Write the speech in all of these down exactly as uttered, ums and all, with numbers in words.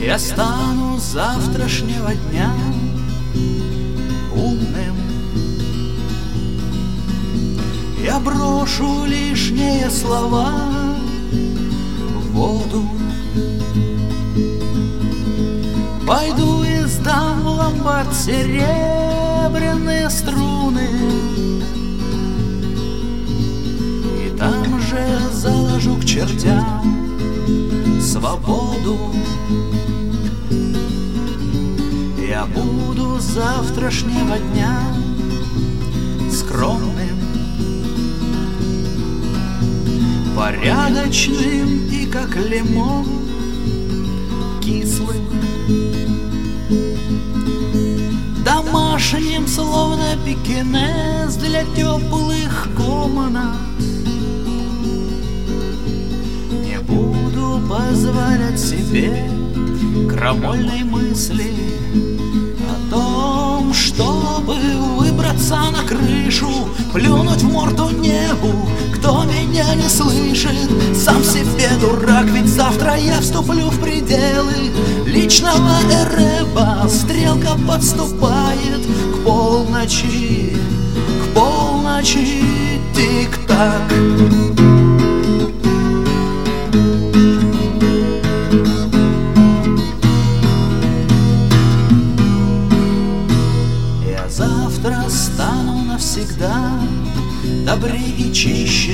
Я стану с завтрашнего дня умным. Я брошу лишние слова в воду. Пойду и сдам в ломбард серебряные струны, и там же заложу к чертям свободу. Я буду с завтрашнего дня скромным, порядочным и как лимон кислым, домашним, словно пекинес для теплых комнат. Не буду позволять себе крамольной мысли о том, чтобы выбраться на крышу, плюнуть в морду небу. Кто меня не слышит, сам себе дурак, ведь завтра я вступлю в пределы личного эреба. Стрелка подступает к полночи, к полночи, тик-так. Я завтра стану навсегда добрее и чище.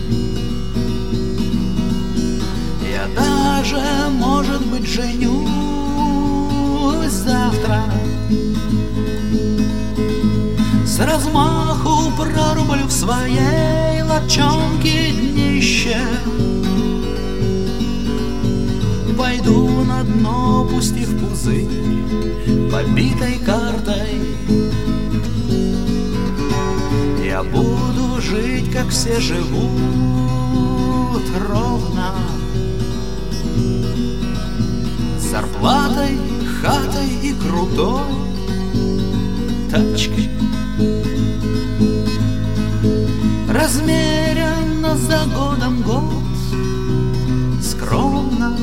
Я даже, может быть, женюсь завтра. С размаху прорублю в своей лодчонке днище. Пойду на дно, пустив пузырь побитой картой. Я буду жить, как все живут, ровно, с зарплатой, хатой и крутой тачкой. Размеренно за годом год, скромно.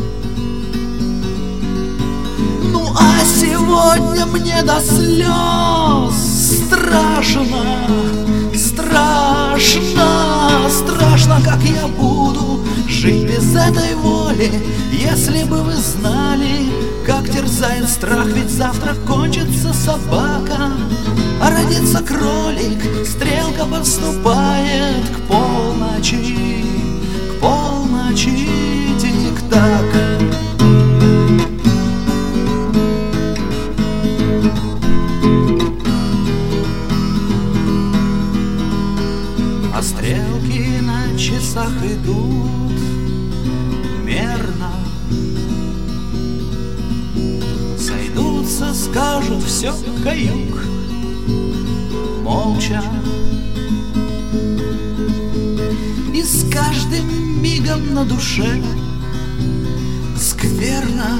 Ну а сегодня мне до слез страшно, страшно, страшно, как я буду жить без этой воли. Если бы вы знали, как терзает страх, ведь завтра кончится собака, а родится кролик. Стрелка подступает к полночи, к полночи, тик-так. А стрелки на часах идут мерно. Сойдутся, скажут все каюк, молча. И с каждым мигом на душе скверно.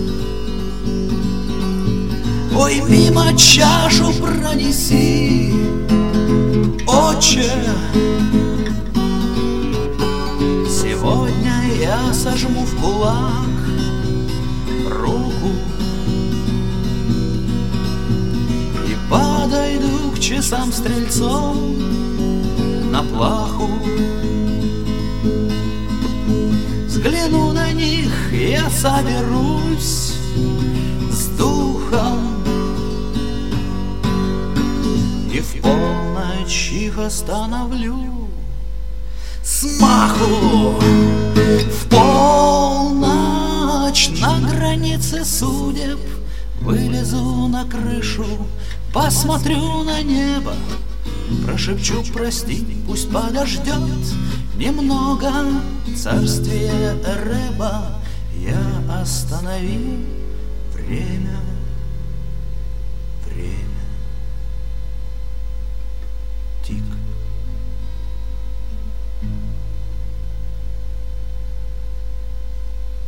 Ой, мимо чашу пронеси, отче. Сегодня я сожму в кулак руку и подойду к часам стрельцом на плаху. Взгляну на них, я соберусь с духом и в полночь их остановлю смаху. В полночь на границе судеб вылезу на крышу, посмотрю на небо, прошепчу прости, пусть подождет немного царствие Эреба. Я останови время.